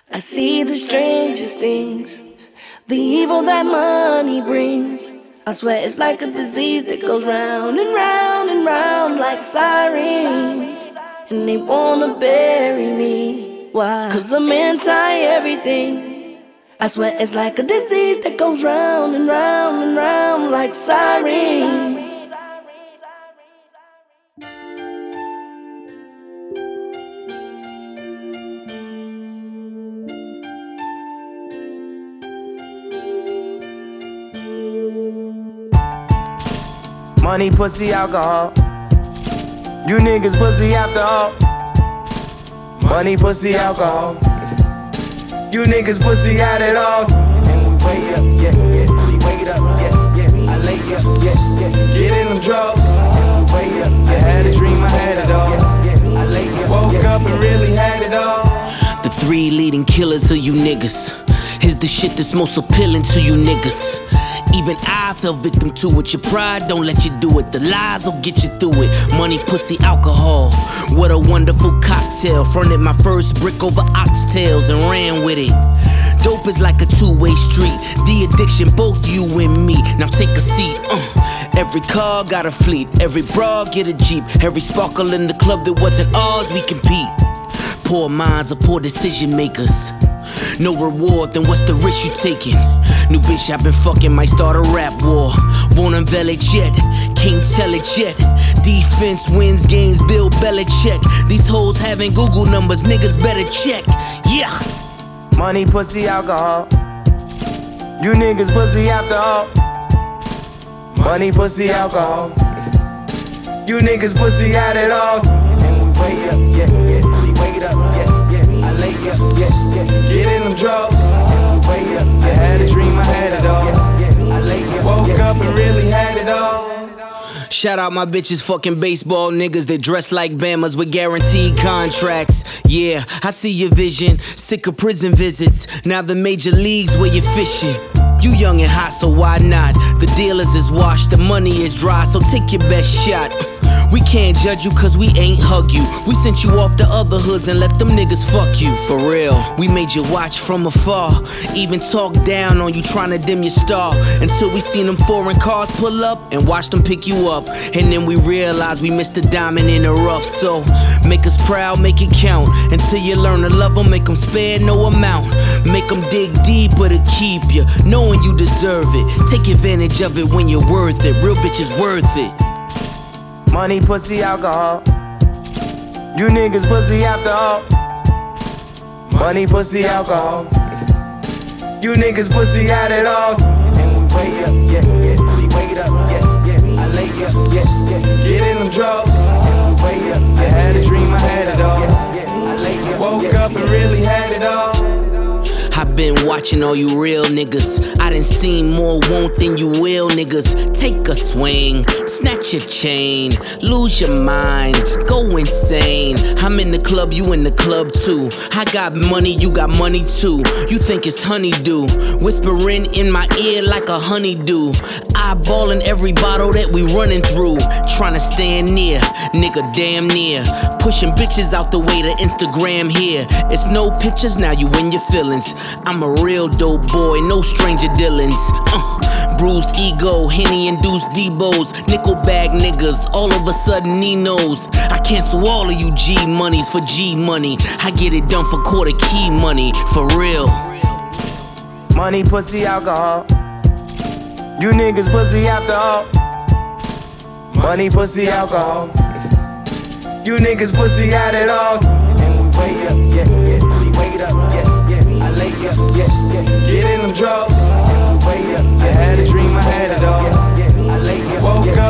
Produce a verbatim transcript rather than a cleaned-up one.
I see the strangest things, the evil that money brings. I swear it's like a disease that goes round and round and round like sirens. And they wanna bury me. Why? Cause I'm anti-everything. I swear it's like a disease that goes round and round and round like sirens. Money, pussy, alcohol. You niggas pussy after all. Money, pussy, alcohol. You niggas pussy had it all. And we wait up, yeah, yeah. We wait up, yeah, yeah. I lay up, yeah, yeah. Get in them drugs. And we wait up. I had a dream, I had it all. I lay up, woke up and really had it all. The three leading killers of you niggas is the shit that's most appealing to you niggas. Even I fell victim to it. Your pride don't let you do it. The lies will get you through it. Money, pussy, alcohol. What a wonderful cocktail. Fronted my first brick over oxtails and ran with it. Dope is like a two-way street. The addiction, both you and me. Now take a seat. Uh. Every car got a fleet. Every bra get a Jeep. Every sparkle in the club that wasn't ours, we compete. Poor minds are poor decision makers. No reward, then what's the risk you taking? New bitch I've been fucking might start a rap war. Won't unveil it yet, can't tell it yet. Defense wins games, Bill Belichick. These hoes having Google numbers, niggas better check. Yeah. Money, pussy, alcohol. You niggas pussy after all. Money, pussy, alcohol. You niggas pussy had it all. And we wait up, yeah, yeah. We wait up, yeah, yeah. I lay up, yeah, yeah. Get in them drugs. And we wait up. I had a dream, I had it all. I lay up, woke up and really had it all. Shout out my bitches fucking baseball niggas that dress like Bamas with guaranteed contracts. Yeah, I see your vision, sick of prison visits. Now the major leagues where you're fishing. You young and hot, so why not? The dealers is washed, the money is dry, so take your best shot. We can't judge you cause we ain't hug you. We sent you off to other hoods and let them niggas fuck you. For real, we made you watch from afar. Even talk down on you trying to dim your star. Until we seen them foreign cars pull up and watch them pick you up. And then we realized we missed a diamond in the rough. So make us proud, make it count. Until you learn to love them, make them spare no amount. Make them dig deeper to keep you, knowing you deserve it. Take advantage of it when you're worth it. Real bitches worth it. Money, pussy, alcohol. You niggas pussy after all. Money, pussy, alcohol. You niggas pussy had it all. And we wait up, yeah, yeah. We wait up, yeah, yeah. I lay up, yeah, yeah. Get in them drugs. And we wait up. I had a dream, I had it all. I lay up, woke up and really had it all. I've been watching all you real niggas. I done seen more won't than you will niggas. Take a swing, snatch your chain, lose your mind, go insane. I'm in the club, you in the club too. I got money, you got money too. You think it's honeydew, whispering in my ear like a honeydew. Eyeballing every bottle that we running through. Trying to stand near, nigga damn near. Pushing bitches out the way to Instagram here. It's no pictures, now you in your feelings. I'm a real dope boy, no stranger dealings. Uh, bruised ego, Henny-induced Debos, nickel bag niggas, all of a sudden Ninos. I cancel all of you G monies for G money. I get it done for quarter key money, for real. Money, pussy, alcohol. You niggas pussy after all. Money, pussy, alcohol. You niggas pussy had it all. And we wait up, yeah, yeah. We wait up, yeah, yeah. I lay up, yeah, yeah. Get in them drugs. And we wait up. I had a dream, I had it all. I lay up, woke up.